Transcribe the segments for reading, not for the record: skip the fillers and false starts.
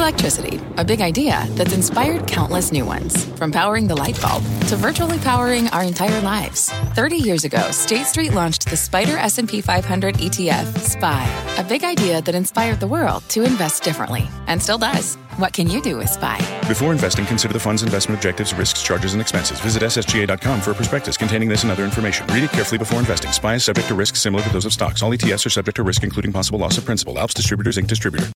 Electricity, a big idea that's inspired countless new ones. From powering the light bulb to virtually powering our entire lives. 30 years ago, State Street launched the SPDR S&P 500 ETF, SPY. A big idea that inspired the world to invest differently. And still does. What can you do with SPY? Before investing, consider the fund's investment objectives, risks, charges, and expenses. Visit ssga.com for a prospectus containing this and other information. Read it carefully before investing. SPY is subject to risks similar to those of stocks. All ETFs are subject to risk, including possible loss of principal. Alps Distributors, Inc. Distributor.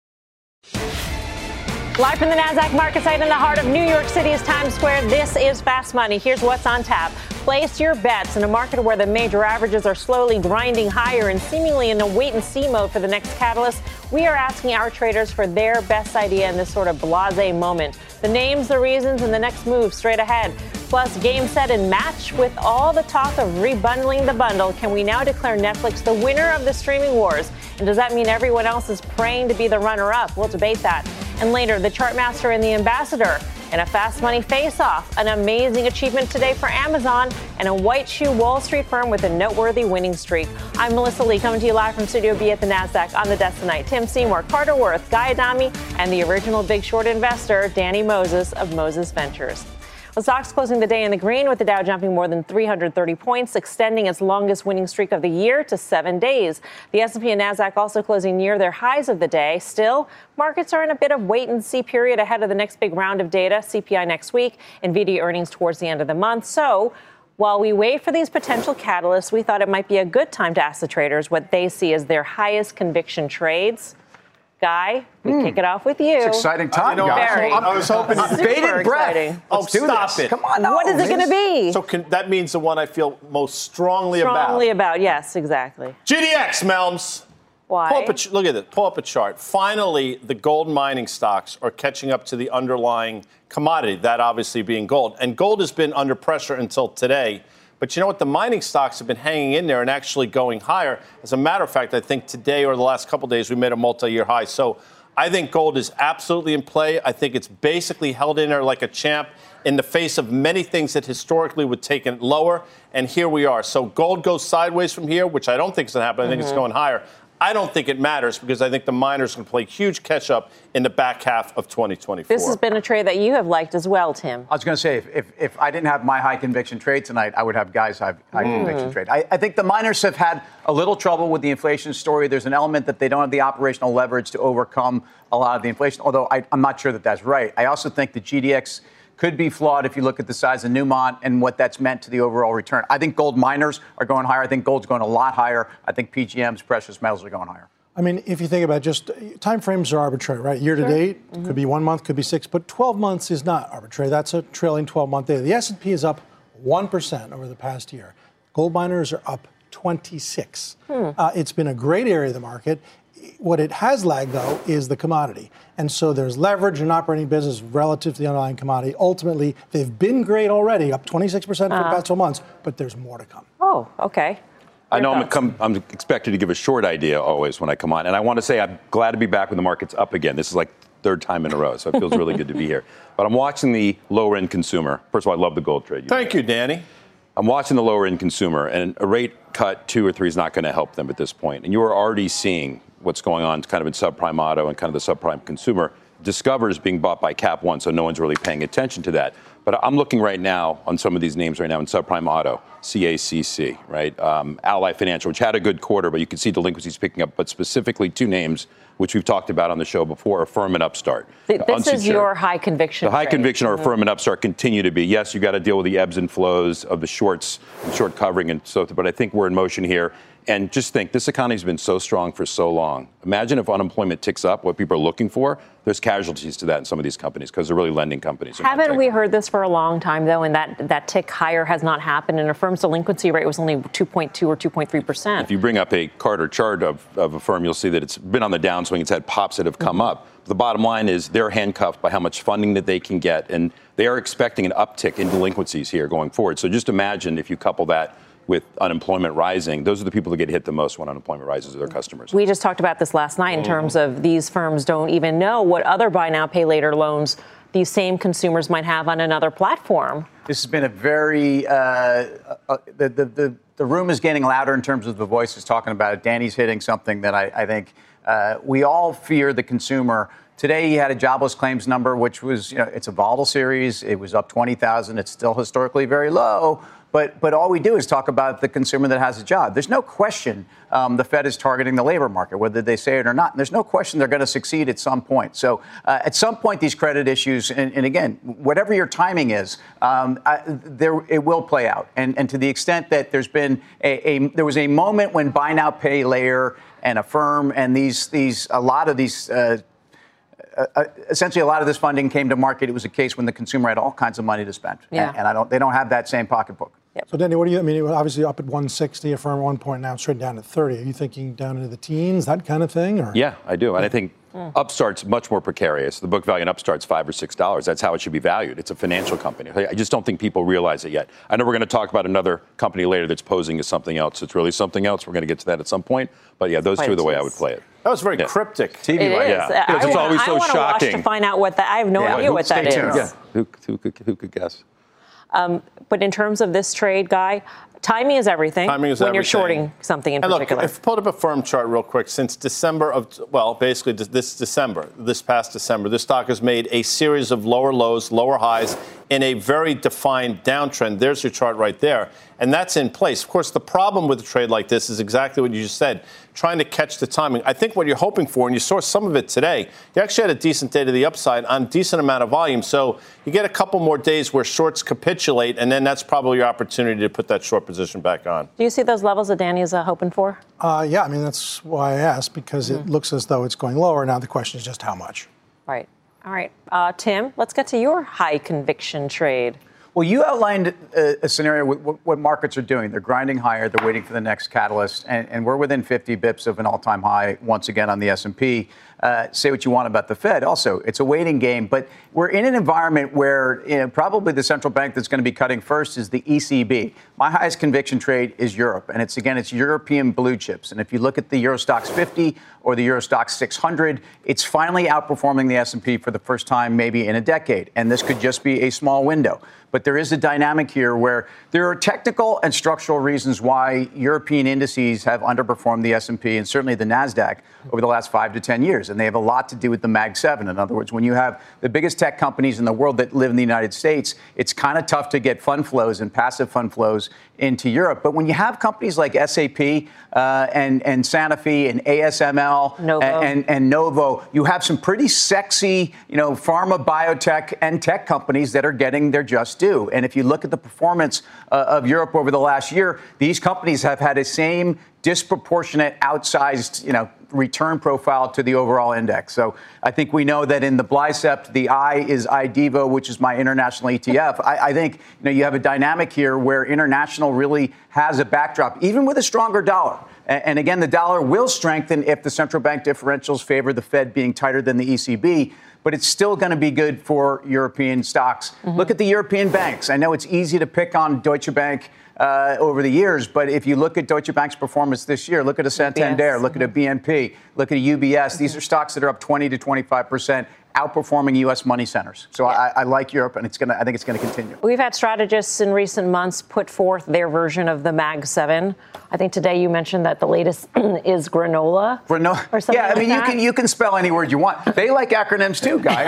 Live from the NASDAQ market site in the heart of New York City's Times Square, this is Fast Money. Here's what's on tap. Place your bets in a market where the major averages are slowly grinding higher and seemingly in a wait-and-see mode for the next catalyst. We are asking our traders for their best idea in this sort of blasé moment. The names, the reasons, and the next move straight ahead. Plus, game, set, and match. With all the talk of rebundling the bundle, can we now declare Netflix the winner of the streaming wars? And does that mean everyone else is praying to be the runner-up? We'll debate that. And later, the Chartmaster and the Ambassador in a Fast Money face-off. An amazing achievement today for Amazon and a white shoe Wall Street firm with a noteworthy winning streak. I'm Melissa Lee, coming to you live from Studio B at the NASDAQ. On the desk tonight, Tim Seymour, Carter Worth, Guy Adami, and the original Big Short investor, Danny Moses of Moses Ventures. The stocks closing the day in the green, with the Dow jumping more than 330 points, extending its longest winning streak of the year to 7 days. The S&P and Nasdaq also closing near their highs of the day. Still, markets are in a bit of wait-and-see period ahead of the next big round of data, CPI next week, NVIDIA earnings towards the end of the month. So, while we wait for these potential catalysts, we thought it might be a good time to ask the traders what they see as their highest conviction trades. Guy, we kick it off with you. It's an exciting time, guys. I was hoping bated breath. Oh, stop it. Come on. No, what is it going to be? So that means the one I feel most strongly about. Strongly about, yes, exactly. GDX, Melms. Why? Look at it. Pull up a chart. Finally, the gold mining stocks are catching up to the underlying commodity, that obviously being gold. And gold has been under pressure until today. But you know what? The mining stocks have been hanging in there and actually going higher. As a matter of fact, I think today or the last couple of days, we made a multi-year high. So I think gold is absolutely in play. I think it's basically held in there like a champ in the face of many things that historically would take it lower. And here we are. So gold goes sideways from here, which I don't think is going to happen. I think it's going higher. I don't think it matters because I think the miners can play huge catch-up in the back half of 2024. This has been a trade that you have liked as well, Tim. I was going to say, if I didn't have my high-conviction trade tonight, I would have Guy's high-conviction trade. I think the miners have had a little trouble with the inflation story. There's an element that they don't have the operational leverage to overcome a lot of the inflation, although I'm not sure that that's right. I also think the GDX could be flawed if you look at the size of Newmont and what that's meant to the overall return. I think gold miners are going higher. I think gold's going a lot higher. I think PGMs, precious metals, are going higher. I mean, if you think about just time frames are arbitrary, right? Year to date, could be 1 month, could be 6, but 12 months is not arbitrary. That's a trailing 12-month data. The S&P is up 1% over the past year. Gold miners are up 26. It's been a great area of the market. What it has lagged, though, is the commodity. And so there's leverage in operating business relative to the underlying commodity. Ultimately, they've been great already, up 26% for the past 12 months, but there's more to come. Oh, okay. I know I'm expected to give a short idea always when I come on. And I want to say I'm glad to be back when the market's up again. This is like third time in a row, so it feels really good to be here. But I'm watching the lower-end consumer. First of all, I love the gold trade. Thank you, Danny. I'm watching the lower-end consumer, and a rate cut 2 or 3 is not going to help them at this point. And you are already seeing what's going on kind of in subprime auto and kind of the subprime consumer. Discover is being bought by Cap One, so no one's really paying attention to that. But I'm looking right now on some of these names right now in subprime auto, CACC, right? Ally Financial, which had a good quarter, but you can see delinquencies picking up. But specifically 2 names, which we've talked about on the show before, Affirm and Upstart. This is your high conviction. The high conviction or Affirm and Upstart continue to be. Yes, you got to deal with the ebbs and flows of the shorts, and short covering and so forth. But I think we're in motion here. And just think, this economy's been so strong for so long. Imagine if unemployment ticks up, what people are looking for. There's casualties to that in some of these companies because they're really lending companies. Haven't we heard this for a long time, though, and that tick higher has not happened, and Affirm's delinquency rate was only 2.2 or 2.3%. If you bring up a Carter chart of Affirm, you'll see that it's been on the downswing. It's had pops that have come up. The bottom line is they're handcuffed by how much funding that they can get, and they are expecting an uptick in delinquencies here going forward. So just imagine if you couple that with unemployment rising, those are the people that get hit the most when unemployment rises, are their customers. We just talked about this last night in terms of these firms don't even know what other buy now, pay later loans these same consumers might have on another platform. This has been a very, the room is getting louder in terms of the voices talking about it. Danny's hitting something that I think We all fear the consumer. Today, you had a jobless claims number, which was, it's a volatile series. It was up 20,000. It's still historically very low. But all we do is talk about the consumer that has a job. There's no question the Fed is targeting the labor market, whether they say it or not. And there's no question they're going to succeed at some point. So at some point, these credit issues, and again, whatever your timing is, it will play out. And to the extent that there's been there was a moment when buy now, pay later and Affirm and a lot of these. Essentially, a lot of this funding came to market. It was a case when the consumer had all kinds of money to spend, and they don't have that same pocketbook. Yep. So, Danny, what do you? I mean, obviously up at 160, Affirm at one point, now straight down to 30. Are you thinking down into the teens, that kind of thing? Or? Yeah, I do, and I think Upstart's much more precarious. The book value in Upstart's $5 or $6. That's how it should be valued. It's a financial company. I just don't think people realize it yet. I know we're going to talk about another company later that's posing as something else. It's really something else. We're going to get to that at some point. But yeah, those two are the way I would play it. That was very cryptic. TV, right? Yeah, because it's always so shocking. I want to watch to find out what that. I have no idea what that is. Yeah. Who could guess? But in terms of this trade, Guy, timing is everything. Timing is when everything. You're shorting something in particular. Look, if you pulled up a firm chart real quick, since December basically this past December, this stock has made a series of lower lows, lower highs in a very defined downtrend. There's your chart right there. And that's in place. Of course, the problem with a trade like this is exactly what you just said, trying to catch the timing. I think what you're hoping for, and you saw some of it today, you actually had a decent day to the upside on a decent amount of volume. So you get a couple more days where shorts capitulate, and then that's probably your opportunity to put that short position back on. Do you see those levels that Danny is hoping for? Yeah, I mean, that's why I asked, because it looks as though it's going lower. Now the question is just how much. Right. All right. Tim, let's get to your high conviction trade. Well, you outlined a scenario with what markets are doing. They're grinding higher. They're waiting for the next catalyst. And we're within 50 bips of an all-time high once again on the S&P. Say what you want about the Fed. Also, it's a waiting game. But we're in an environment where probably the central bank that's going to be cutting first is the ECB. My highest conviction trade is Europe. And it's European blue chips. And if you look at the Euro Stoxx 50 or the Euro Stoxx 600, it's finally outperforming the S&P for the first time maybe in a decade. And this could just be a small window. But there is a dynamic here where there are technical and structural reasons why European indices have underperformed the S&P and certainly the NASDAQ over the last 5 to 10 years. And they have a lot to do with the Mag 7. In other words, when you have the biggest tech companies in the world that live in the United States, it's kind of tough to get fund flows and passive fund flows into Europe. But when you have companies like SAP and Sanofi and ASML and Novo, you have some pretty sexy, pharma, biotech, and tech companies that are getting their just due. And if you look at the performance of Europe over the last year, these companies have had the same disproportionate, outsized, return profile to the overall index. So I think we know that in the Blysept, the I is IDEVO, which is my international ETF. I think you have a dynamic here where international really has a backdrop, even with a stronger dollar. And again, the dollar will strengthen if the central bank differentials favor the Fed being tighter than the ECB. But it's still going to be good for European stocks. Look at the European banks. I know it's easy to pick on Deutsche Bank over the years, but if you look at Deutsche Bank's performance this year, look at a Santander, look at a BNP, look at a UBS. These are stocks that are up 20 to 25%. Outperforming U.S. money centers. So I like Europe, and I think it's going to continue. We've had strategists in recent months put forth their version of the Mag 7. I think today you mentioned that the latest is granola. Or something you can spell any word you want. They like acronyms too, Guy.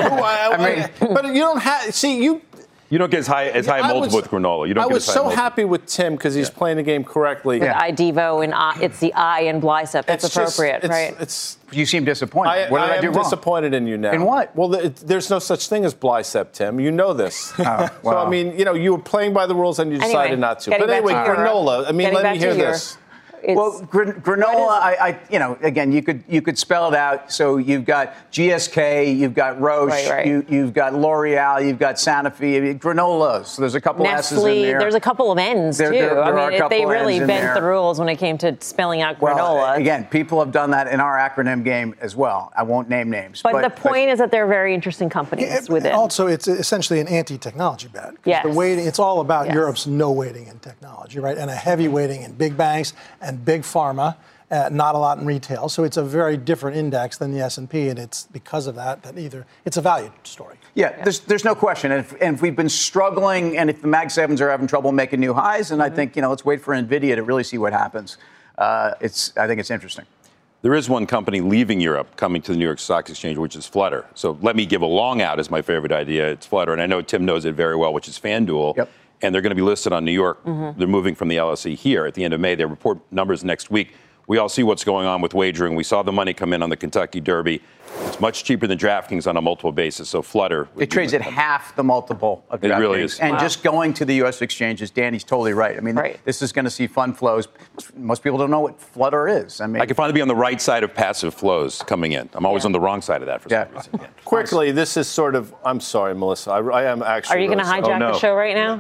But you don't have. You don't get as high a multiple with granola. You don't. I was so happy with Tim because he's playing the game correctly. With IDEVO and it's the I in Blysept. That's appropriate, right? You seem disappointed. What did I do wrong? I'm disappointed in you now. In what? Well, there's no such thing as Blysept, Tim. You know this. So, I mean, you were playing by the rules and you decided not to. But anyway, granola. Let me hear this. Well, granola, again, you could spell it out. So you've got GSK, you've got Roche, right. You've got L'Oreal, you've got Sanofi, granolas. So there's a couple S's in there. There's a couple of N's, too. They really bent the rules when it came to spelling out granola. Well, again, people have done that in our acronym game as well. I won't name names. But the point is that they're very interesting companies within. Also, it's essentially an anti-technology bet. Yes. The weighting, it's all about Europe's no weighting in technology, right? And a heavy weighting in big banks and big pharma, not a lot in retail. So it's a very different index than the S&P, and it's because of that it's a value story. Yeah, there's no question. And if we've been struggling, and if the Mag 7s are having trouble making new highs, and I think, let's wait for NVIDIA to really see what happens. I think it's interesting. There is one company leaving Europe coming to the New York Stock Exchange, which is Flutter. So let me give a long out as my favorite idea. It's Flutter, and I know Tim knows it very well, which is FanDuel. Yep. And they're going to be listed on New York. They're moving from the LSE here at the end of May. They report numbers next week. We all see what's going on with wagering. We saw the money come in on the Kentucky Derby. It's much cheaper than DraftKings on a multiple basis. So Flutter. It trades at half the multiple of DraftKings. It really is. And just going to the U.S. exchanges, Danny's totally right. I mean, this is going to see fund flows. Most people don't know what Flutter is. I mean, I can finally be on the right side of passive flows coming in. I'm always on the wrong side of that for some reason. Yeah. Quickly, this is sort of, I'm sorry, Melissa. I am actually. Are you going to hijack the show right now?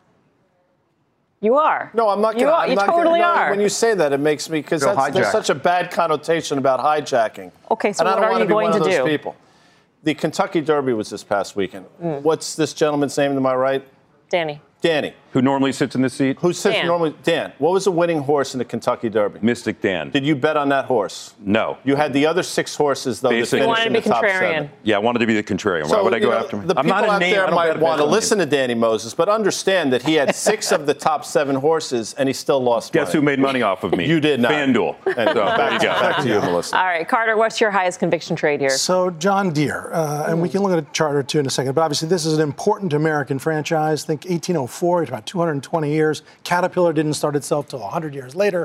You are. No, I'm not going to. You totally are. When you say that, it makes me, because there's such a bad connotation about hijacking. Okay, so and what are you going to do? Those people. The Kentucky Derby was this past weekend. What's this gentleman's name? Am I right? Danny. Who normally sits in the seat? Who sits normally? Dan. What was the winning horse in the Kentucky Derby? Mystic Dan. Did you bet on that horse? No. You had the other 6 horses, though, that finished in the top 7. Yeah, I wanted to be the contrarian. Why would I go after him? The people out there might want to listen to Danny Moses, but understand that he had 6 of the top 7 horses, and he still lost money. Guess who made money off of me? You did not. FanDuel. And back to you, Melissa. All right, Carter, what's your highest conviction trade here? So John Deere, and we can look at a chart or two in a second, but obviously this is an important American franchise. Think 1804, it's about 220 years. Caterpillar didn't start itself till 100 years later.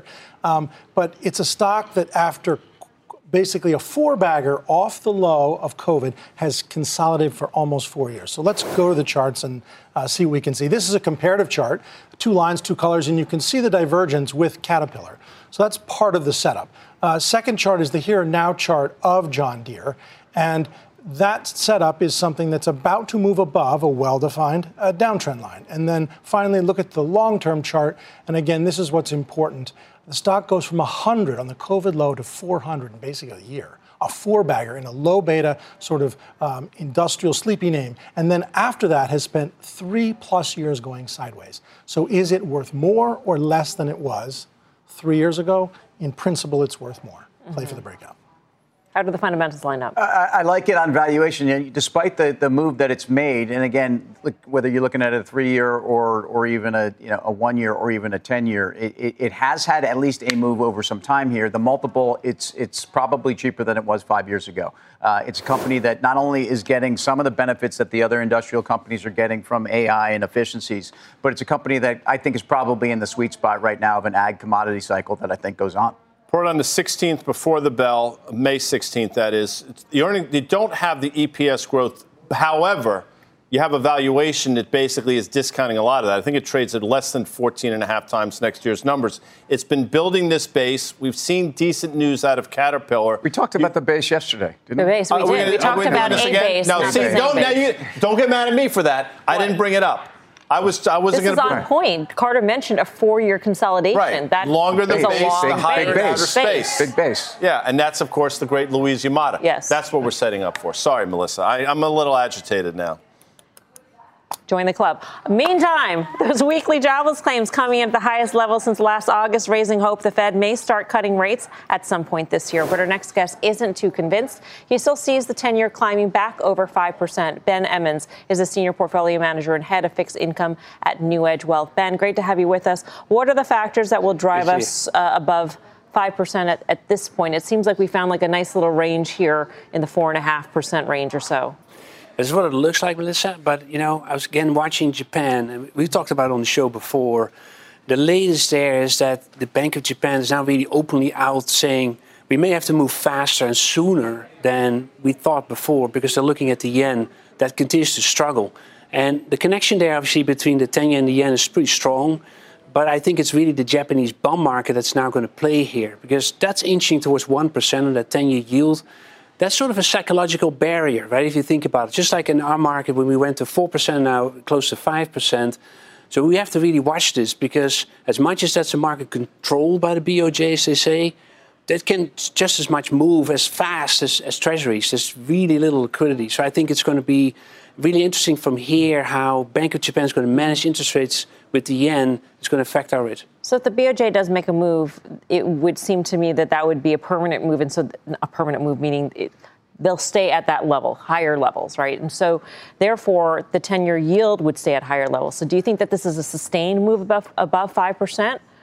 But it's a stock that after basically a 4-bagger off the low of COVID has consolidated for almost 4 years. So let's go to the charts and see what we can see. This is a comparative chart, 2 lines, 2 colors, and you can see the divergence with Caterpillar. So that's part of the setup. Second chart is the here and now chart of John Deere. And that setup is something that's about to move above a well-defined downtrend line. And then finally, look at the long-term chart. And again, this is what's important. The stock goes from 100 on the COVID low to 400 in basically a year. A 4-bagger in a low beta sort of industrial sleepy name. And then after that has spent 3+ years going sideways. So is it worth more or less than it was 3 years ago? In principle, it's worth more. Play for the breakout. How do the fundamentals line up? I like it on valuation, despite the move that it's made. And again, whether you're looking at a 3-year or even a 1-year or even a 10-year, it has had at least a move over some time here. The multiple, it's probably cheaper than it was 5 years ago. It's a company that not only is getting some of the benefits that the other industrial companies are getting from AI and efficiencies, but it's a company that I think is probably in the sweet spot right now of an ag commodity cycle that I think goes on. Report on the 16th before the bell, May 16th, that is. You don't have the EPS growth. However, you have a valuation that basically is discounting a lot of that. I think it trades at less than 14.5 times next year's numbers. It's been building this base. We've seen decent news out of Caterpillar. We talked about the base yesterday, didn't we? The base, we did. We talked about a base. No, see, don't get mad at me for that. I didn't bring it up. I wasn't going to. This is on point. Carter mentioned a 4-year consolidation. Right. That longer the base, the higher the outer space. Big base. Yeah, and that's, of course, the great Louise Yamada. Yes. That's what we're setting up for. Sorry, Melissa. I'm a little agitated now. Join the club. Meantime, those weekly jobless claims coming in at the highest level since last August, raising hope the Fed may start cutting rates at some point this year. But our next guest isn't too convinced. He still sees the 10-year climbing back over 5%. Ben Emmons is a senior portfolio manager and head of fixed income at New Edge Wealth. Ben, great to have you with us. What are the factors that will drive us above 5% at this point? It seems like we found like a nice little range here in the 4.5% range or so. This is what it looks like, Melissa. But, I was again watching Japan, and we've talked about it on the show before. The latest there is that the Bank of Japan is now really openly out saying we may have to move faster and sooner than we thought before because they're looking at the yen that continues to struggle. And the connection there, obviously, between the 10-year and the yen is pretty strong. But I think it's really the Japanese bond market that's now going to play here because that's inching towards 1% on that 10-year yield. That's sort of a psychological barrier, right? If you think about it, just like in our market when we went to 4%, now close to 5%. So we have to really watch this because as much as that's a market controlled by the BOJ, as they say, that can just as much move as fast as treasuries. There's really little liquidity. So I think it's going to be really interesting from here how Bank of Japan is going to manage interest rates with the yen. It's going to affect our rate. So if the BOJ does make a move, it would seem to me that would be a permanent move. And so a permanent move meaning they'll stay at that level, higher levels, right? And so therefore, the 10-year yield would stay at higher levels. So do you think that this is a sustained move above 5%?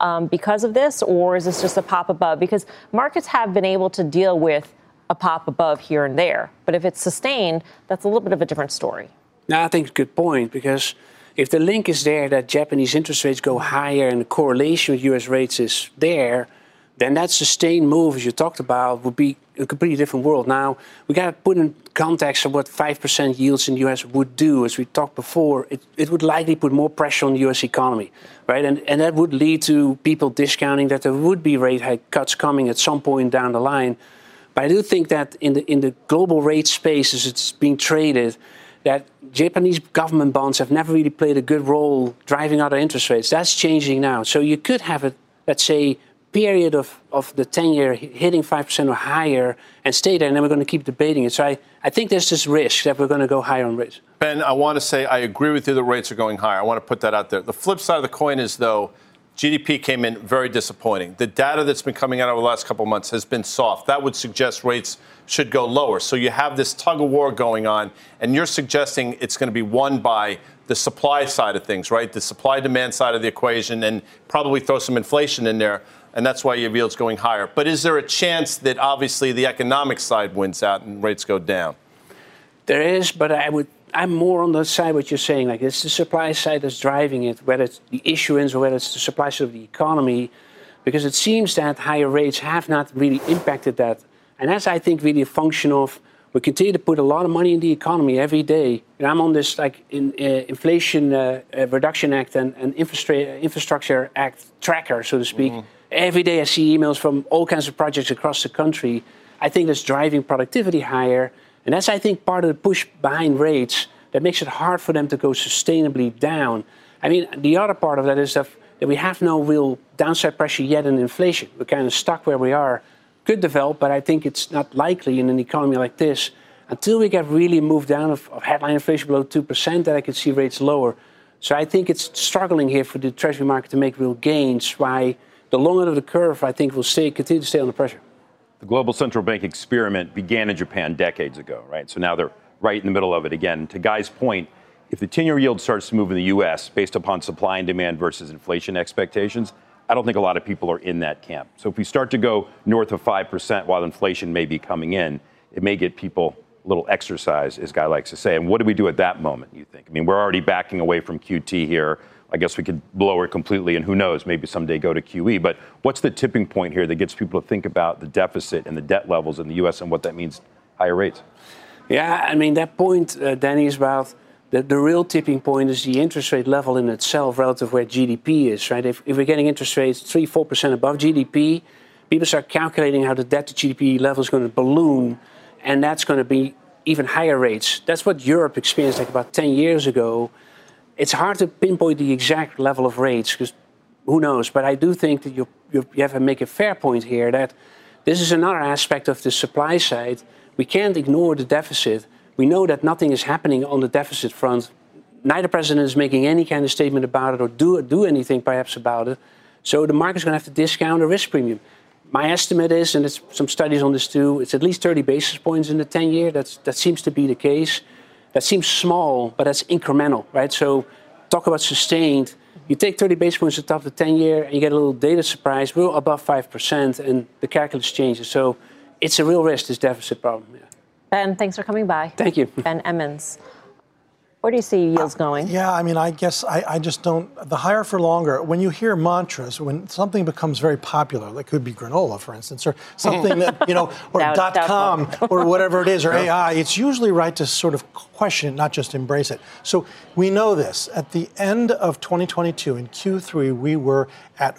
because of this, or is this just a pop above? Because markets have been able to deal with a pop above here and there. But if it's sustained, that's a little bit of a different story. No, I think it's a good point, because if the link is there that Japanese interest rates go higher and the correlation with U.S. rates is there, then that sustained move, as you talked about, would be a completely different world. Now, we got to put in context of what 5% yields in the U.S. would do. As we talked before, it would likely put more pressure on the U.S. economy, right? And that would lead to people discounting that there would be rate hike cuts coming at some point down the line. But I do think that in the global rate space, as it's being traded, that Japanese government bonds have never really played a good role driving other interest rates. That's changing now. So you could have a, let's say, period of the 10-year hitting 5% or higher and stay there, and then we're going to keep debating it. So I think there's this risk that we're going to go higher on rates. Ben, I want to say I agree with you that rates are going higher. I want to put that out there. The flip side of the coin is, though, GDP came in very disappointing. The data that's been coming out over the last couple of months has been soft. That would suggest rates should go lower. So you have this tug of war going on, and you're suggesting it's going to be won by the supply side of things, right? The supply-demand side of the equation, and probably throw some inflation in there, and that's why your yield's going higher. But is there a chance that obviously the economic side wins out and rates go down? There is, but I'm more on the side what you're saying. Like, it's the supply side that's driving it, whether it's the issuance or whether it's the supply side of the economy, because it seems that higher rates have not really impacted that. And that's, I think, really a function of we continue to put a lot of money in the economy every day. And I'm on this Inflation Reduction Act and Infrastructure Act tracker, so to speak. Mm-hmm. Every day I see emails from all kinds of projects across the country. I think that's driving productivity higher. And that's, I think, part of the push behind rates that makes it hard for them to go sustainably down. I mean, the other part of that is that we have no real downside pressure yet in inflation. We're kind of stuck where we are. Could develop, but I think it's not likely in an economy like this until we get really moved down of headline inflation below 2%, that I could see rates lower. So I think it's struggling here for the Treasury market to make real gains, why the long end of the curve, I think, will continue to stay under pressure. The global central bank experiment began in Japan decades ago, right? So now they're right in the middle of it again. To Guy's point, if the 10-year yield starts to move in the U.S. based upon supply and demand versus inflation expectations, I don't think a lot of people are in that camp. So if we start to go north of 5% while inflation may be coming in, it may get people a little exercise, as Guy likes to say. And what do we do at that moment, you think? I mean, we're already backing away from QT here. I guess we could lower it completely, and who knows, maybe someday go to QE. But what's the tipping point here that gets people to think about the deficit and the debt levels in the U.S. and what that means higher rates? Yeah, I mean, that point, Danny, is about the real tipping point is the interest rate level in itself relative to where GDP is, right? If we're getting interest rates 3-4% above GDP, people start calculating how the debt to GDP level is going to balloon, and that's going to be even higher rates. That's what Europe experienced like about 10 years ago. It's hard to pinpoint the exact level of rates because who knows? But I do think that you have to make a fair point here that this is another aspect of the supply side. We can't ignore the deficit. We know that nothing is happening on the deficit front. Neither president is making any kind of statement about it or do anything perhaps about it. So the market's going to have to discount a risk premium. My estimate is, and there's some studies on this too, it's at least 30 basis points in the 10-year. That seems to be the case. That seems small, but that's incremental, right? So talk about sustained. You take 30 basis points at the top of the 10-year and you get a little data surprise. We're above 5% and the calculus changes. So it's a real risk, this deficit problem. Yeah. Ben, thanks for coming by. Thank you. Ben Emmons. Where do you see yields going? Yeah, I mean, I guess I just don't. The higher for longer, when you hear mantras, when something becomes very popular, like could be granola, for instance, or something that, or .com or whatever it is, or AI, it's usually right to sort of question it, not just embrace it. So we know this. At the end of 2022, in Q3, we were at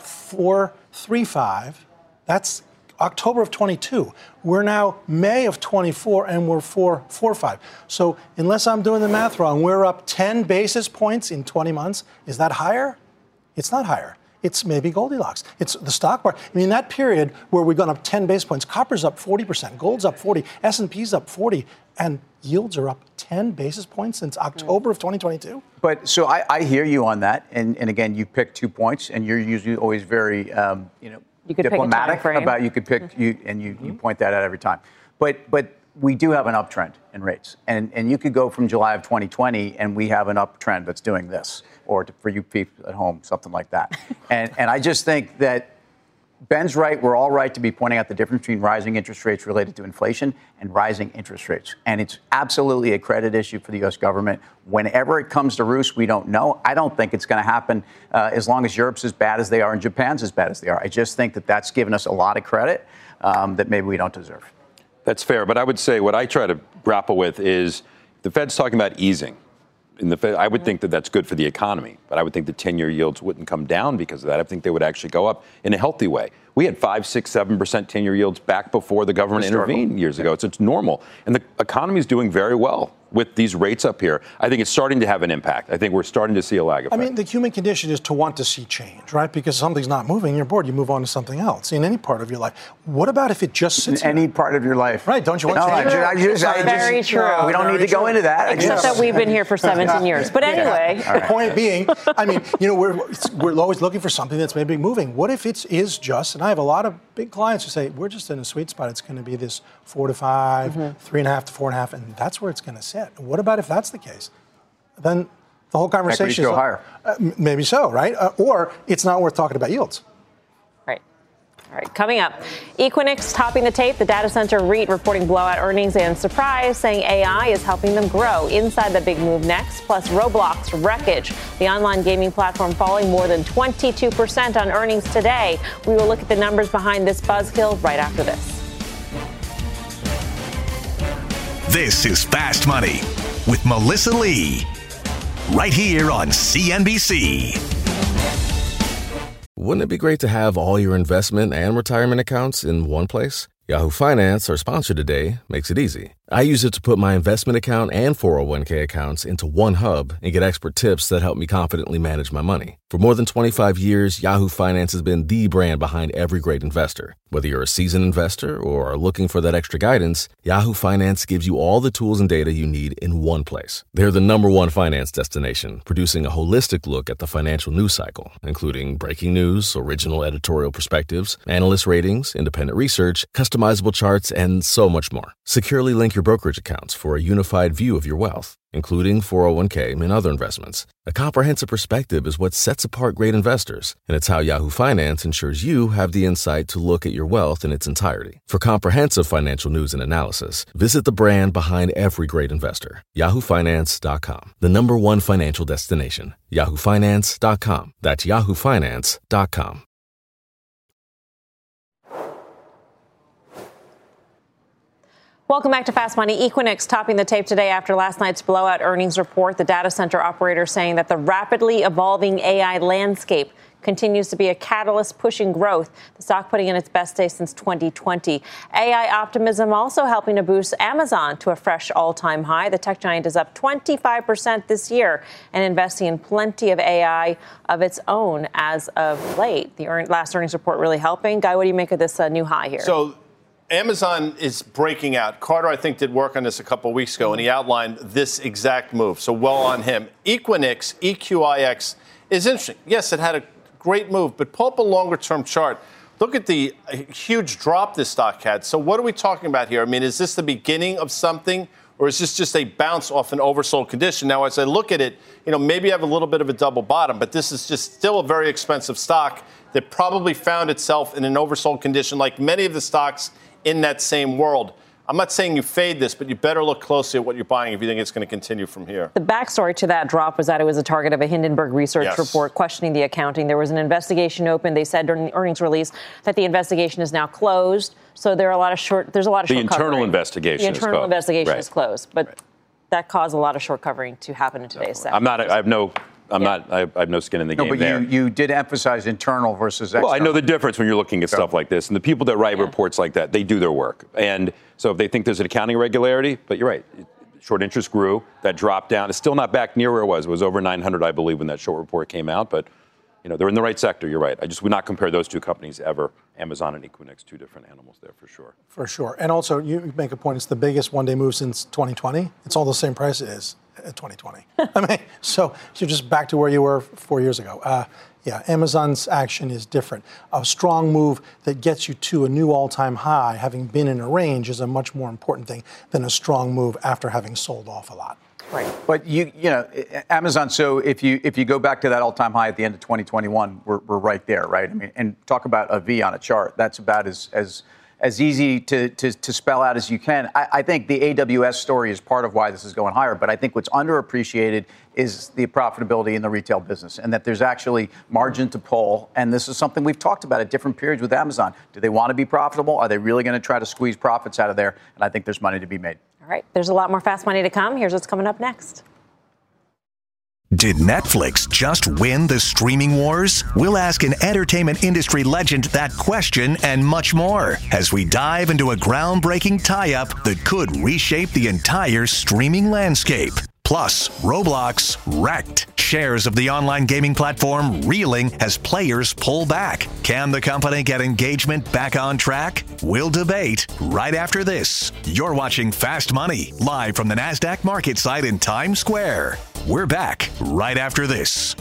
4.35. That's October of 22. We're now May of 24, and we're 4.45. So unless I'm doing the math wrong, we're up 10 basis points in 20 months. Is that higher? It's not higher. It's maybe Goldilocks. It's the stock market. I mean, that period where we've gone up 10 basis points, copper's up 40%, gold's up 40, S&P's up 40, and yields are up 10 basis points since October of 2022. But so I hear you on that. And again, you pick 2 points, and you're usually always very, you could diplomatic pick a about you could pick you point that out every time. But we do have an uptrend in rates. And you could go from July of 2020 and we have an uptrend that's doing this, or for you people at home, something like that. And I just think that Ben's right. We're all right to be pointing out the difference between rising interest rates related to inflation and rising interest rates. And it's absolutely a credit issue for the U.S. government. Whenever it comes to roost, we don't know. I don't think it's going to happen as long as Europe's as bad as they are and Japan's as bad as they are. I just think that that's given us a lot of credit that maybe we don't deserve. That's fair. But I would say what I try to grapple with is the Fed's talking about easing. I would think that that's good for the economy, but I would think the 10-year yields wouldn't come down because of that. I think they would actually go up in a healthy way. We had 5, 6, 7% 10-year yields back before the government intervened years ago. So it's normal. And the economy is doing very well with these rates up here. I think it's starting to have an impact. I think we're starting to see a lag effect. I mean, the human condition is to want to see change, right? Because something's not moving, you're bored, you move on to something else in any part of your life. What about if it just sits in any part of your life? Right, don't you want to Very true. We don't need to go into that. Except that we've been here for 17 years. But anyway. The point being, I mean, we're always looking for something that's maybe moving. What if it is just, and I have a lot of big clients who say, we're just in a sweet spot. It's going to be this 4 to 5, 3.5 to 4.5, and that's where it's going to sit. What about if that's the case? Then the whole conversation is go higher. Maybe so, right? Or it's not worth talking about yields. Right. All right, coming up, Equinix topping the tape, the data center REIT reporting blowout earnings and surprise, saying AI is helping them grow. Inside the big move next, plus Roblox wreckage, the online gaming platform falling more than 22% on earnings today. We will look at the numbers behind this buzzkill right after this. This is Fast Money with Melissa Lee, right here on CNBC. Wouldn't it be great to have all your investment and retirement accounts in one place? Yahoo Finance, our sponsor today, makes it easy. I use it to put my investment account and 401k accounts into one hub and get expert tips that help me confidently manage my money. For more than 25 years, Yahoo Finance has been the brand behind every great investor. Whether you're a seasoned investor or are looking for that extra guidance, Yahoo Finance gives you all the tools and data you need in one place. They're the #1 finance destination, producing a holistic look at the financial news cycle, including breaking news, original editorial perspectives, analyst ratings, independent research, customizable charts, and so much more. Securely link your brokerage accounts for a unified view of your wealth, including 401k and other investments. A comprehensive perspective is what sets apart great investors, and it's how Yahoo Finance ensures you have the insight to look at your wealth in its entirety. For comprehensive financial news and analysis, visit the brand behind every great investor, yahoofinance.com, the #1 financial destination, yahoofinance.com. That's yahoofinance.com. Welcome back to Fast Money. Equinix topping the tape today after last night's blowout earnings report. The data center operator saying that the rapidly evolving AI landscape continues to be a catalyst pushing growth. The stock putting in its best day since 2020. AI optimism also helping to boost Amazon to a fresh all-time high. The tech giant is up 25% this year and investing in plenty of AI of its own as of late. The last earnings report really helping. Guy, what do you make of this new high here? So Amazon is breaking out. Carter, I think, did work on this a couple of weeks ago, and he outlined this exact move. So well on him. Equinix, EQIX, is interesting. Yes, it had a great move, but pull up a longer-term chart. Look at the huge drop this stock had. So what are we talking about here? I mean, is this the beginning of something, or is this just a bounce off an oversold condition? Now, as I look at it, maybe I have a little bit of a double bottom, but this is just still a very expensive stock that probably found itself in an oversold condition like many of the stocks in that same world. I'm not saying you fade this, but you better look closely at what you're buying if you think it's going to continue from here. The backstory to that drop was that it was a target of a Hindenburg research report questioning the accounting. There was an investigation open. They said during the earnings release that the investigation is now closed. So there's a lot of short covering. The internal investigation is closed. But that caused a lot of short covering to happen in today's sector. I have no skin in the game there. But you did emphasize internal versus external. Well, I know the difference when you're looking at stuff like this. And the people that write reports like that, they do their work. And so if they think there's an accounting irregularity, but you're right, short interest grew, that dropped down. It's still not back near where it was. It was over 900, I believe, when that short report came out. But, they're in the right sector. You're right. I just would not compare those two companies ever. Amazon and Equinix, two different animals there for sure. For sure. And also, you make a point. It's the biggest one-day move since 2020. It's all the same price it is at 2020. So you're just back to where you were 4 years ago. Yeah, Amazon's action is different. A strong move that gets you to a new all-time high, having been in a range, is a much more important thing than a strong move after having sold off a lot. Right. But you know, Amazon. So if you go back to that all-time high at the end of 2021, we're right there, right? I mean, and talk about a V on a chart. That's about as easy to spell out as you can. I think the AWS story is part of why this is going higher, but I think what's underappreciated is the profitability in the retail business, and that there's actually margin to pull. And this is something we've talked about at different periods with Amazon. Do they want to be profitable? Are they really going to try to squeeze profits out of there? And I think there's money to be made. All right. There's a lot more Fast Money to come. Here's what's coming up next. Did Netflix just win the streaming wars? We'll ask an entertainment industry legend that question and much more as we dive into a groundbreaking tie-up that could reshape the entire streaming landscape. Plus, Roblox wrecked. Shares of the online gaming platform reeling as players pull back. Can the company get engagement back on track? We'll debate right after this. You're watching Fast Money, live from the NASDAQ market site in Times Square. We're back right after this.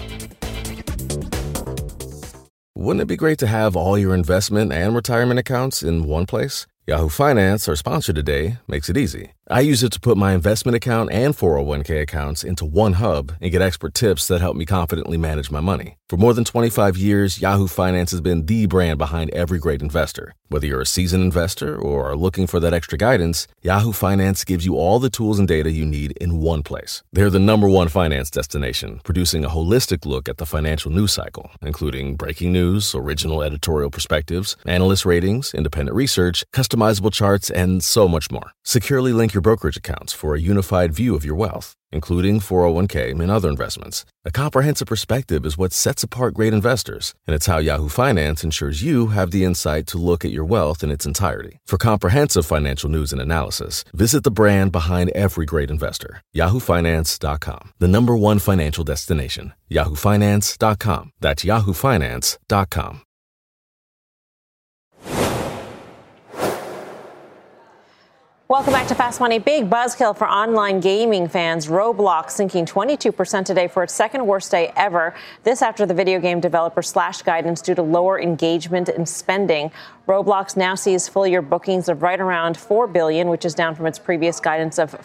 Wouldn't it be great to have all your investment and retirement accounts in one place? Yahoo Finance, our sponsor today, makes it easy. I use it to put my investment account and 401k accounts into one hub and get expert tips that help me confidently manage my money. For more than 25 years, Yahoo Finance has been the brand behind every great investor. Whether you're a seasoned investor or are looking for that extra guidance, Yahoo Finance gives you all the tools and data you need in one place. They're the #1 finance destination, producing a holistic look at the financial news cycle, including breaking news, original editorial perspectives, analyst ratings, independent research, customizable charts, and so much more. Securely link your brokerage accounts for a unified view of your wealth, including 401k and other investments. A comprehensive perspective is what sets apart great investors, and it's how Yahoo Finance ensures you have the insight to look at your wealth in its entirety. For comprehensive financial news and analysis, visit the brand behind every great investor, yahoofinance.com, the #1 financial destination, yahoofinance.com. That's yahoofinance.com. Welcome back to Fast Money. Big buzzkill for online gaming fans. Roblox sinking 22% today for its second worst day ever. This after the video game developer slashed guidance due to lower engagement and spending. Roblox now sees full-year bookings of right around $4 billion, which is down from its previous guidance of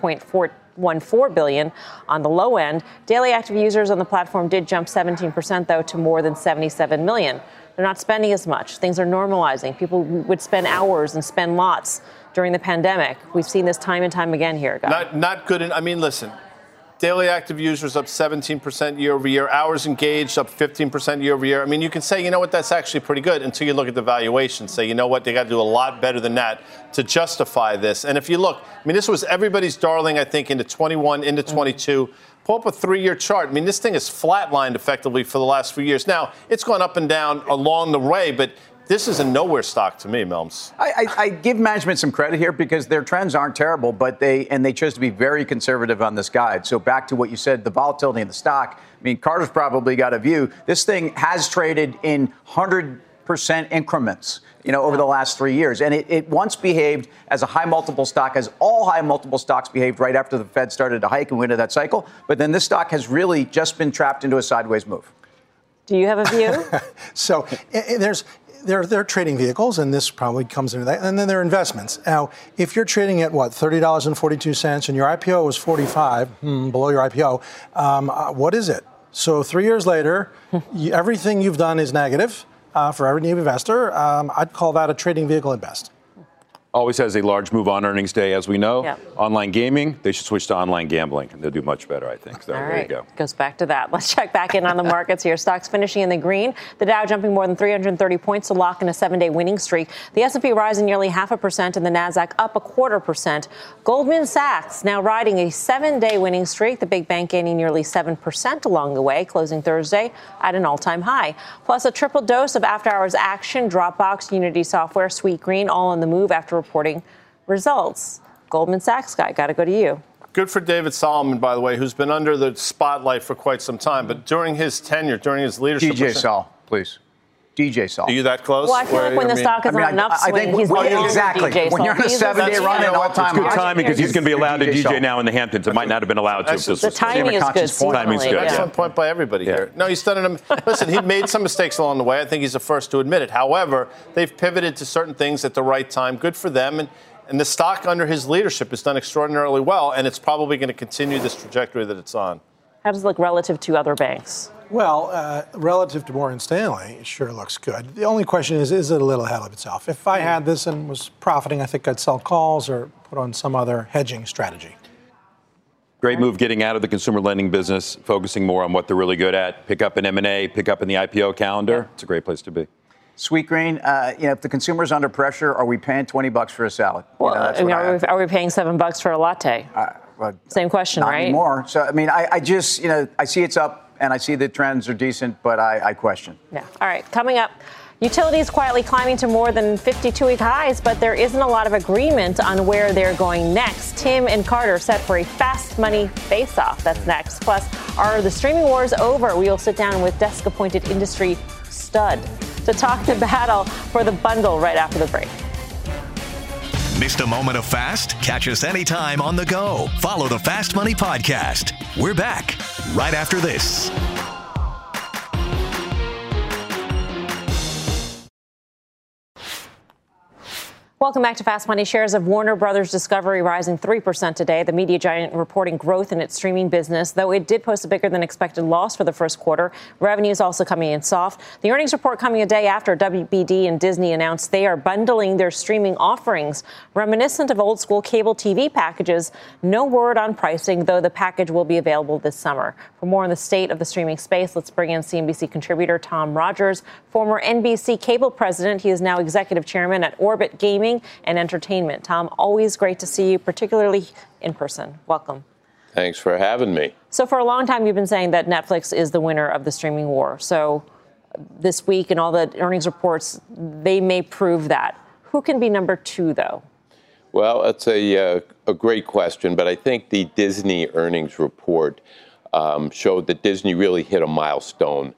$4.14 billion on the low end. Daily active users on the platform did jump 17%, though, to more than 77 million. They're not spending as much. Things are normalizing. People would spend hours and spend lots during the pandemic. We've seen this time and time again here, guys. Not good. I mean, listen, daily active users up 17% year over year. Hours engaged up 15% year over year. I mean, you can say, you know what, that's actually pretty good until you look at the valuation. Say, you know what, they got to do a lot better than that to justify this. And if you look, I mean, this was everybody's darling, I think, into 21, into 22. Pull up a 3-year chart. I mean, this thing is flatlined effectively for the last few years. Now, it's gone up and down along the way, but this is a nowhere stock to me, Melms. I give management some credit here because their trends aren't terrible, but they chose to be very conservative on this guide. So back to what you said, the volatility in the stock. I mean, Carter's probably got a view. This thing has traded in 100% increments, over the last 3 years. And it once behaved as a high multiple stock, as all high multiple stocks behaved right after the Fed started to hike and went into that cycle. But then this stock has really just been trapped into a sideways move. Do you have a view? So they're trading vehicles, and this probably comes into that. And then their investments. Now, if you're trading at, $30.42, and your IPO was $45, below your IPO, what is it? So 3 years later, everything you've done is negative for every new investor. I'd call that a trading vehicle at best. Always has a large move on earnings day, as we know. Yep. Online gaming, they should switch to online gambling. They'll do much better, I think. So All there right. you go. Goes back to that. Let's check back in on the markets here. Stocks finishing in the green. The Dow jumping more than 330 points to lock in a 7-day winning streak. The S&P rising nearly 0.5% and the Nasdaq up 0.25%. Goldman Sachs now riding a 7-day winning streak. The big bank gaining nearly 7% along the way, closing Thursday at an all-time high. Plus a triple dose of after-hours action. Dropbox, Unity Software, Sweetgreen, all on the move after reporting results. Goldman Sachs guy, got to go to you. Good for David Solomon, by the way, who's been under the spotlight for quite some time. But during his tenure, during his leadership... DJ Sol, please. DJ Saul. Are you that close? Well, I feel like when the stock is on an upswing, he's well, no exactly. longer DJ When you're in a 7-day run and all-time It's good timing because he's going to be allowed to DJ now in the Hamptons. It might not have been allowed to. The timing is good. Timing's good. Excellent point by everybody here. No, he's done it. Listen, he made some mistakes along the way. I think he's the first to admit it. However, they've pivoted to certain things at the right time. Good for them. And the stock under his leadership has done extraordinarily well, and it's probably going to continue this trajectory that it's on. How does it look relative to other banks? Well, relative to Morgan Stanley, it sure looks good. The only question is it a little ahead of itself? If I had this and was profiting, I think I'd sell calls or put on some other hedging strategy. Great move getting out of the consumer lending business, focusing more on what they're really good at. Pick up an M&A, pick up in the IPO calendar. It's a great place to be. Sweetgreen, if the consumer's under pressure, are we paying $20 for a salad? Well, are we paying $7 for a latte? Same question, not right? Anymore. So, I just, I see it's up and I see the trends are decent, but I question. Yeah. All right. Coming up, utilities quietly climbing to more than 52-week highs, but there isn't a lot of agreement on where they're going next. Tim and Carter set for a fast money face-off. That's next. Plus, are the streaming wars over? We will sit down with desk-appointed industry stud to talk the battle for the bundle right after the break. Missed a moment of Fast? Catch us anytime on the go. Follow the Fast Money Podcast. We're back right after this. Welcome back to Fast Money. Shares of Warner Brothers Discovery rising 3% today. The media giant reporting growth in its streaming business, though it did post a bigger than expected loss for the first quarter. Revenues also coming in soft. The earnings report coming a day after WBD and Disney announced they are bundling their streaming offerings, reminiscent of old school cable TV packages. No word on pricing, though the package will be available this summer. For more on the state of the streaming space, let's bring in CNBC contributor Tom Rogers, former NBC cable president. He is now executive chairman at Orbit Gaming and Entertainment. Tom, always great to see you, particularly in person. Welcome. Thanks for having me. So for a long time, you've been saying that Netflix is the winner of the streaming war. So this week and all the earnings reports, they may prove that. Who can be number two, though? Well, it's a great question, but I think the Disney earnings report showed that Disney really hit a milestone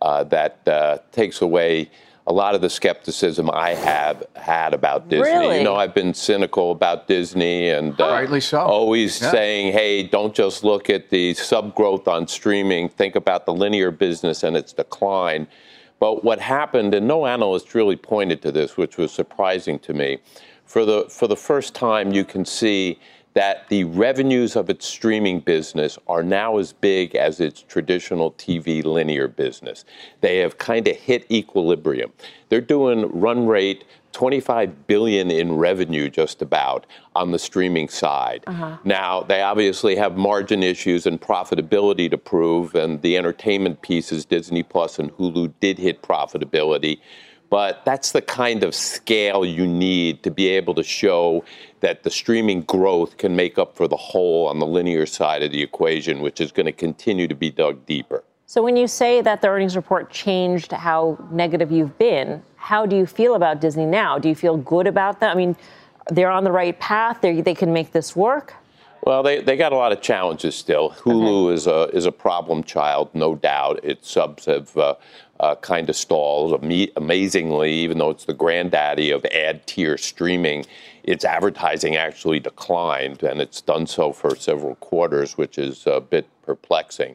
that takes away a lot of the skepticism I have had about Disney. Really? I've been cynical about Disney and rightly so. Always saying, hey, don't just look at the sub-growth on streaming, think about the linear business and its decline. But what happened, and no analyst really pointed to this, which was surprising to me, for the first time you can see that the revenues of its streaming business are now as big as its traditional TV linear business. They have kind of hit equilibrium. They're doing run rate $25 billion in revenue just about on the streaming side. Now, they obviously have margin issues and profitability to prove, and the entertainment pieces, Disney Plus and Hulu, did hit profitability. But that's the kind of scale you need to be able to show that the streaming growth can make up for the hole on the linear side of the equation, which is going to continue to be dug deeper. So when you say that the earnings report changed how negative you've been, how do you feel about Disney now? Do you feel good about them? I mean, they're on the right path. They can make this work? Well, they got a lot of challenges still. Hulu is a problem child, no doubt. Its subs have kind of stalled. Amazingly, even though it's the granddaddy of ad-tier streaming, its advertising actually declined, and it's done so for several quarters, which is a bit perplexing.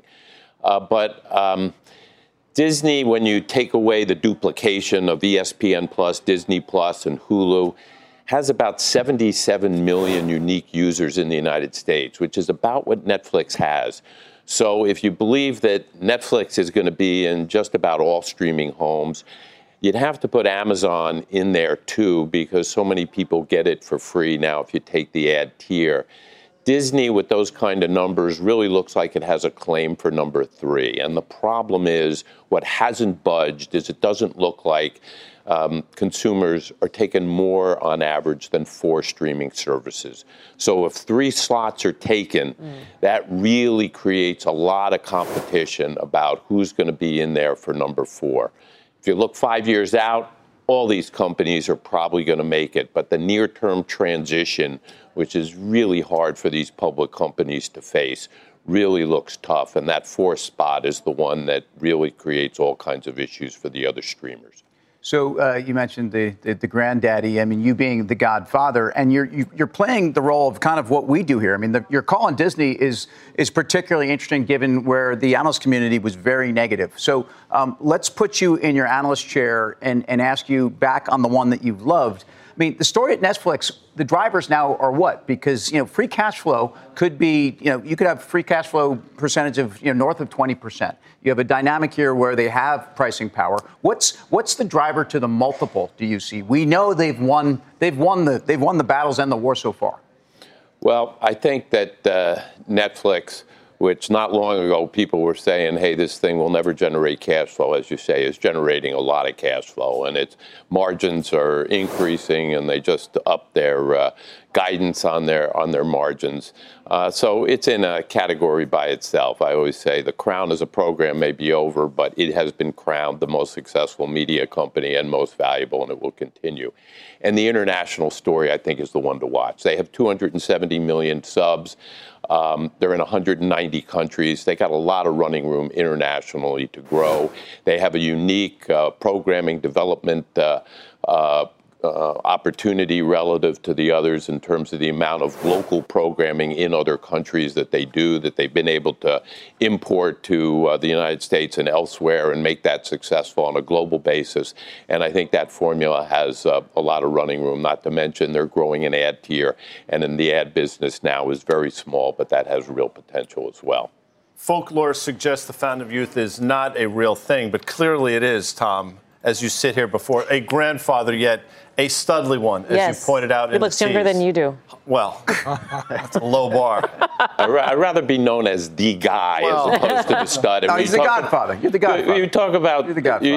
But Disney, when you take away the duplication of ESPN Plus, Disney Plus, and Hulu, has about 77 million unique users in the United States, which is about what Netflix has. So if you believe that Netflix is going to be in just about all streaming homes, you'd have to put Amazon in there too, because so many people get it for free now if you take the ad tier. Disney, with those kind of numbers, really looks like it has a claim for number 3. And the problem is, what hasn't budged is it doesn't look like consumers are taking more on average than 4 streaming services. So if 3 slots are taken, that really creates a lot of competition about who's going to be in there for number 4. If you look 5 years out, all these companies are probably going to make it. But the near-term transition, which is really hard for these public companies to face, really looks tough. And that 4th spot is the one that really creates all kinds of issues for the other streamers. So you mentioned the granddaddy. I mean, you being the godfather, and you're playing the role of kind of what we do here. I mean, your call on Disney is particularly interesting given where the analyst community was very negative. So let's put you in your analyst chair and ask you back on the one that you've loved. I mean, the story at Netflix, the drivers now are what? Because, free cash flow could be, you could have free cash flow percentage of, north of 20%. You have a dynamic here where they have pricing power. What's the driver to the multiple, do you see? We know they've won the battles and the war so far. Well, I think that Netflix, which not long ago people were saying, hey, this thing will never generate cash flow, as you say, is generating a lot of cash flow. And its margins are increasing, and they just upped their guidance on their margins. So it's in a category by itself. I always say the crown as a program may be over, but it has been crowned the most successful media company and most valuable, and it will continue. And the international story, I think, is the one to watch. They have 270 million subs. They're in 190 countries. They got a lot of running room internationally to grow. They have a unique programming development opportunity relative to the others in terms of the amount of local programming in other countries that they've been able to import to the United States and elsewhere and make that successful on a global basis. And I think that formula has a lot of running room, not to mention they're growing an ad tier, and in the ad business now is very small, but that has real potential as well. Folklore suggests the Fountain of Youth is not a real thing, but clearly it is, Tom, as you sit here before a grandfather, yet a studly one, as you pointed out. He looks younger than you do. Well, that's a low bar. I'd rather be known as the guy as opposed to the stud. No, he's the godfather. You're the godfather. You talk about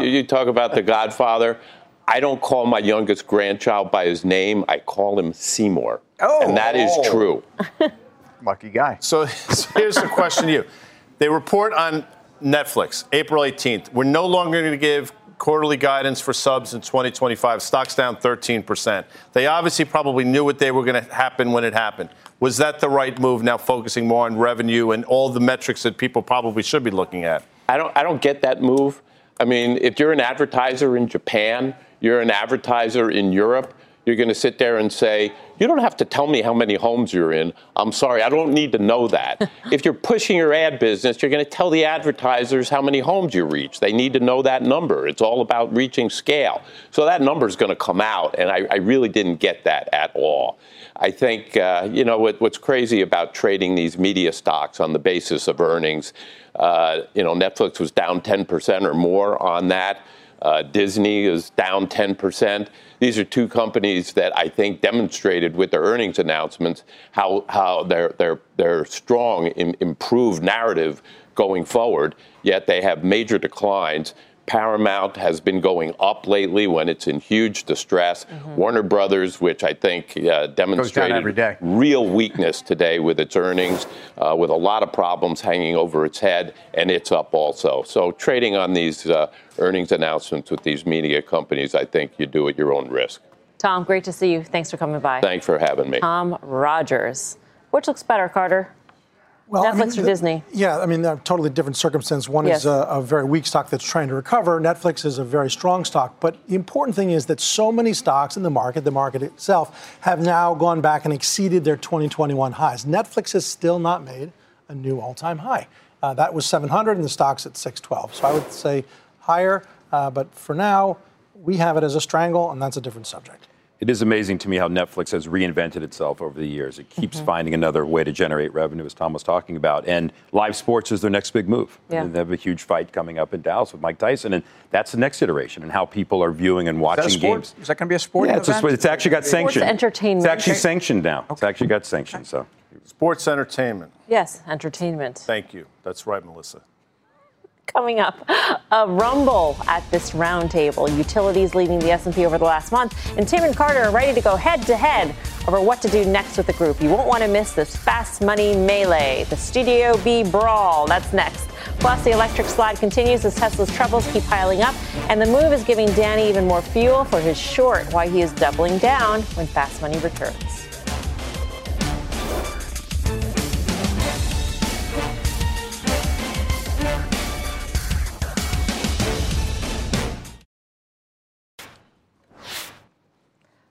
the godfather. I don't call my youngest grandchild by his name. I call him Seymour. And that is true. Lucky guy. So here's the question to you. They report on Netflix, April 18th. We're no longer going to give quarterly guidance for subs in 2025. Stock's down 13%. They obviously probably knew what they were going to happen when it happened. Was that the right move, now focusing more on revenue and all the metrics that people probably should be looking at? I don't get that move. I mean, if you're an advertiser in Japan, you're an advertiser in Europe, you're going to sit there and say, you don't have to tell me how many homes you're in. I'm sorry, I don't need to know that. If you're pushing your ad business, you're going to tell the advertisers how many homes you reach. They need to know that number. It's all about reaching scale. So that number is going to come out, and I really didn't get that at all. I think, what's crazy about trading these media stocks on the basis of earnings, Netflix was down 10% or more on that. Disney is down 10%. These are two companies that I think demonstrated with their earnings announcements how their strong, improved narrative going forward, yet they have major declines. Paramount has been going up lately when it's in huge distress. Mm-hmm. Warner Brothers, which I think demonstrated real weakness today with its earnings, with a lot of problems hanging over its head, and it's up also. So trading on these earnings announcements with these media companies, I think you do at your own risk. Tom, great to see you. Thanks for coming by. Thanks for having me. Tom Rogers. Which looks better, Carter? Well, Netflix or Disney? Yeah, I mean, they're totally different circumstances. One is a very weak stock that's trying to recover. Netflix is a very strong stock. But the important thing is that so many stocks in the market itself, have now gone back and exceeded their 2021 highs. Netflix has still not made a new all-time high. That was 700, and the stock's at 612. So I would say higher. But for now, we have it as a strangle, and that's a different subject. It is amazing to me how Netflix has reinvented itself over the years. It keeps finding another way to generate revenue, as Tom was talking about. And live sports is their next big move. Yeah. They have a huge fight coming up in Dallas with Mike Tyson, and that's the next iteration and how people are viewing and watching games. Is that going to be a sporting event? It's actually got sanctioned. Sports entertainment. It's actually sanctioned now. Okay. It's actually got sanctioned. So, sports entertainment. Yes, entertainment. Thank you. That's right, Melissa. Coming up, a rumble at this roundtable. Utilities leading the S&P over the last month. And Tim and Carter are ready to go head-to-head over what to do next with the group. You won't want to miss this fast money melee, the Studio B brawl. That's next. Plus, the electric slide continues as Tesla's troubles keep piling up. And the move is giving Danny even more fuel for his short, why he is doubling down when fast money returns.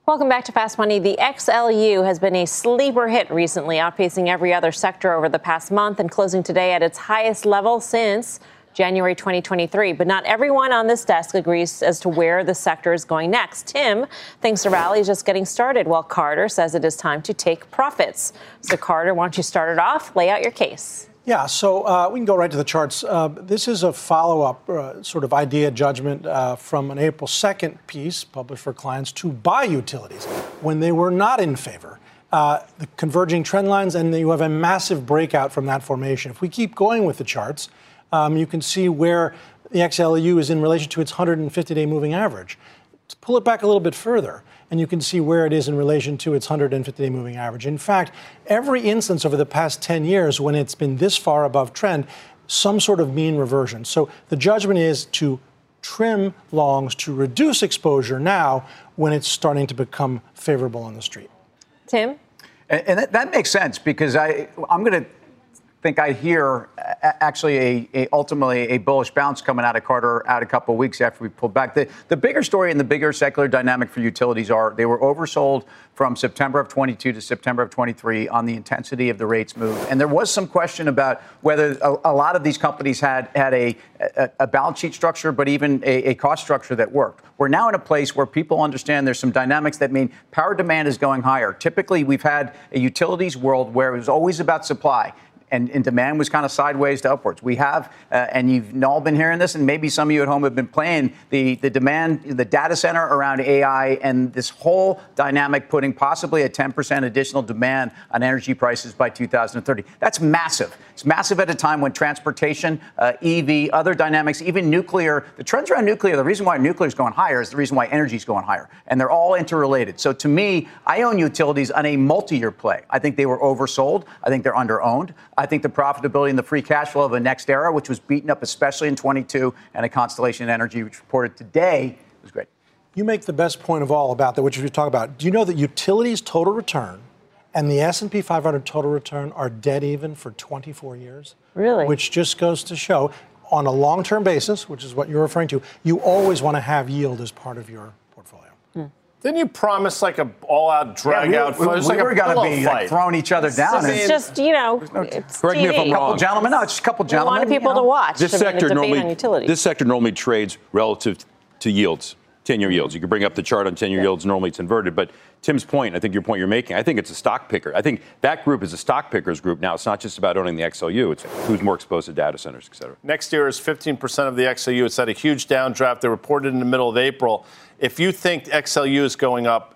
Welcome back to Fast Money. The XLU has been a sleeper hit recently, outpacing every other sector over the past month and closing today at its highest level since January 2023. But not everyone on this desk agrees as to where the sector is going next. Tim thinks the rally is just getting started, while Carter says it is time to take profits. So, Carter, why don't you start it off? Lay out your case. Yeah, so we can go right to the charts. This is a follow-up sort of idea judgment from an April 2nd piece published for clients to buy utilities when they were not in favor. The converging trend lines, and you have a massive breakout from that formation. If we keep going with the charts, you can see where the XLU is in relation to its 150-day moving average. Let's pull it back a little bit further, and you can see where it is in relation to its 150-day moving average. In fact, every instance over the past 10 years when it's been this far above trend, some sort of mean reversion. So the judgment is to trim longs to reduce exposure now when it's starting to become favorable on the street. Tim? And that makes sense, because I'm going to think I hear actually ultimately a bullish bounce coming out of Carter out a couple of weeks after we pulled back. The bigger story and the bigger secular dynamic for utilities are they were oversold from September of 22 to September of 23 on the intensity of the rates move. And there was some question about whether a lot of these companies had a balance sheet structure, but even a cost structure that worked. We're now in a place where people understand there's some dynamics that mean power demand is going higher. Typically, we've had a utilities world where it was always about supply. And demand was kind of sideways to upwards. We have, and you've all been hearing this, and maybe some of you at home have been playing the demand, the data center around AI, and this whole dynamic putting possibly a 10% additional demand on energy prices by 2030. That's massive. It's massive at a time when transportation, EV, other dynamics, even nuclear, the trends around nuclear, the reason why nuclear is going higher is the reason why energy is going higher. And they're all interrelated. So to me, I own utilities on a multi-year play. I think they were oversold. I think they're under-owned. I think the profitability and the free cash flow of a NextEra, which was beaten up especially in 22, and a Constellation Energy, which reported today, was great. You make the best point of all about that, which we talk about. Do you know that utilities total return and the S&P 500 total return are dead even for 24 years? Really? Which just goes to show, on a long-term basis, which is what you're referring to, you always want to have yield as part of your portfolio. Didn't you promise like a all-out drag-out fight? We were going to be like throwing each other down. It's just, it's Correct me if I'm wrong. Gentlemen, no, it's just a couple We gentlemen. wanted people to watch. This the sector debate on utilities. normally trades relative to yields, 10-year yields. You can bring up the chart on 10-year yields. Normally it's inverted. But Tim's point, I think your point you're making, I think it's a stock picker. I think that group is a stock pickers group now. It's not just about owning the XLU. It's who's more exposed to data centers, et cetera. Next year is 15% of the XLU. It's had a huge downdraft. They reported in the middle of April. If you think XLU is going up,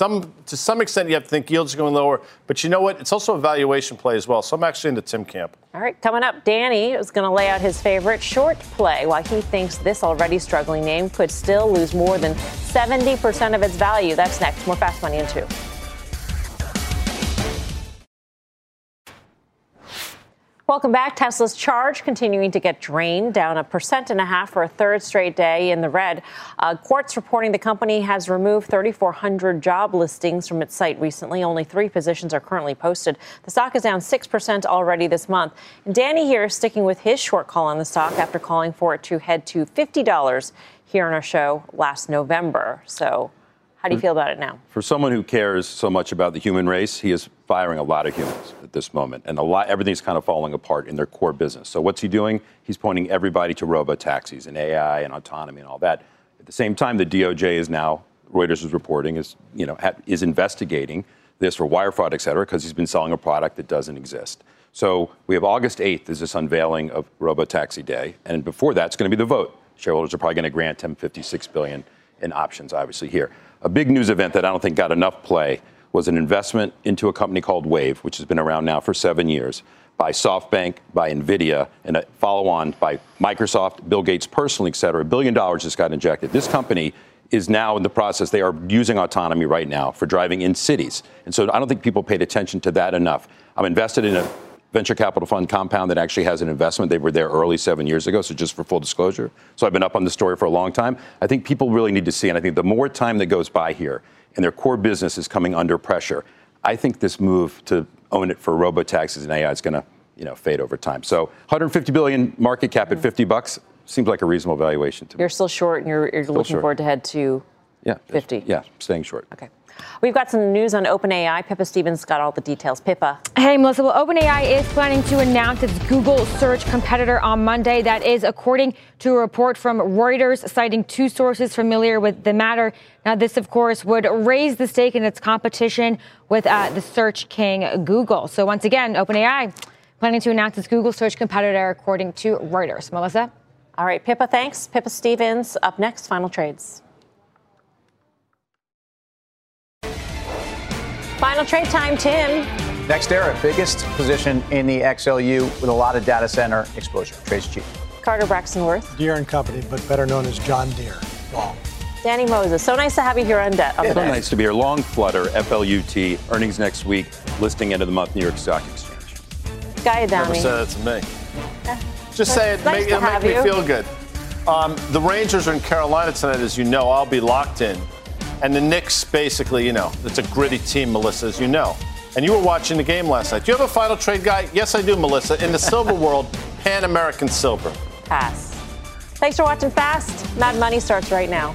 to some extent you have to think yields are going lower. But you know what? It's also a valuation play as well. So I'm actually in the Tim camp. All right, coming up, Danny is going to lay out his favorite short play, why he thinks this already struggling name could still lose more than 70% of its value. That's next. More Fast Money in 2. Welcome back. Tesla's charge continuing to get drained, down 1.5% for a third straight day in the red. Quartz reporting the company has removed 3,400 job listings from its site recently. Only 3 positions are currently posted. The stock is down 6% already this month. And Danny here is sticking with his short call on the stock after calling for it to head to $50 here on our show last November. So how do you feel about it now? For someone who cares so much about the human race, he is firing a lot of humans at this moment. And everything's kind of falling apart in their core business. So what's he doing? He's pointing everybody to robo-taxis and AI and autonomy and all that. At the same time, the DOJ is now, Reuters is reporting, is investigating this for wire fraud, et cetera, because he's been selling a product that doesn't exist. So we have August 8th is this unveiling of robo-taxi day. And before that, it's going to be the vote. Shareholders are probably going to grant him $56 billion in options, obviously, here. A big news event that I don't think got enough play was an investment into a company called Wave, which has been around now for 7 years, by SoftBank, by NVIDIA, and a follow-on by Microsoft, Bill Gates personally, et cetera. $1 billion just got injected. This company is now in the process. They are using autonomy right now for driving in cities. And so I don't think people paid attention to that enough. I'm invested in a venture capital fund, Compound, that actually has an investment. They were there early 7 years ago, so just for full disclosure. So I've been up on the story for a long time. I think people really need to see, and I think the more time that goes by here and their core business is coming under pressure, I think this move to own it for robo-taxis and AI is going to fade over time. So $150 billion market cap at $50 seems like a reasonable valuation to me. You're still short, and you're looking short. forward to head to 50. Yeah, staying short. Okay. We've got some news on OpenAI. Pippa Stevens got all the details. Pippa. Hey, Melissa. Well, OpenAI is planning to announce its Google search competitor on Monday. That is according to a report from Reuters, citing two sources familiar with the matter. Now, this, of course, would raise the stake in its competition with the search king Google. So once again, OpenAI planning to announce its Google search competitor, according to Reuters. Melissa? All right, Pippa, thanks. Pippa Stevens. Up next, final trades. Final trade time, Tim. NextEra, biggest position in the XLU with a lot of data center exposure. Trades cheap. Carter Braxton Worth. Deere and Company, but better known as John Deere. Long. Danny Moses. So nice to have you here on debt. So nice to be here. Long Flutter, FLUT, earnings next week, listing end of the month, New York Stock Exchange. Guy Adami. Never said that to me. Just say it, nice it'll make me feel good. The Rangers are in Carolina tonight, as you know. I'll be locked in. And the Knicks, basically, it's a gritty team, Melissa, as you know. And you were watching the game last night. Do you have a final trade guy? Yes, I do, Melissa. In the silver world, Pan American Silver. Pass. Thanks for watching Fast. Mad Money starts right now.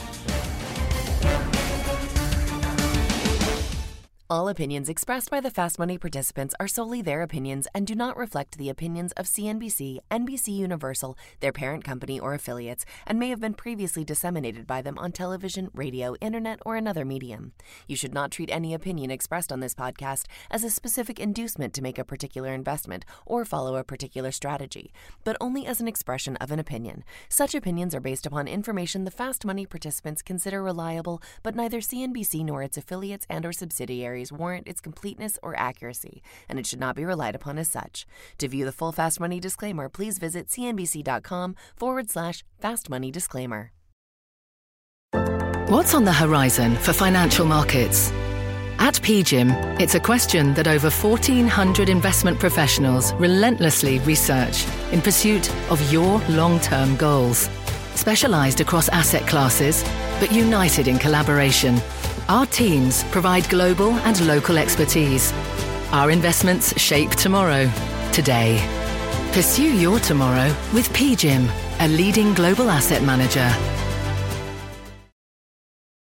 All opinions expressed by the Fast Money participants are solely their opinions and do not reflect the opinions of CNBC, NBC Universal, their parent company, or affiliates, and may have been previously disseminated by them on television, radio, internet, or another medium. You should not treat any opinion expressed on this podcast as a specific inducement to make a particular investment or follow a particular strategy, but only as an expression of an opinion. Such opinions are based upon information the Fast Money participants consider reliable, but neither CNBC nor its affiliates and or subsidiaries warrant its completeness or accuracy, and it should not be relied upon as such. To view the full Fast Money disclaimer, please visit cnbc.com/Fast Money Disclaimer. What's on the horizon for financial markets? At PGIM, it's a question that over 1,400 investment professionals relentlessly research in pursuit of your long-term goals. Specialized across asset classes, but united in collaboration, our teams provide global and local expertise. Our investments shape tomorrow, today. Pursue your tomorrow with PGIM, a leading global asset manager.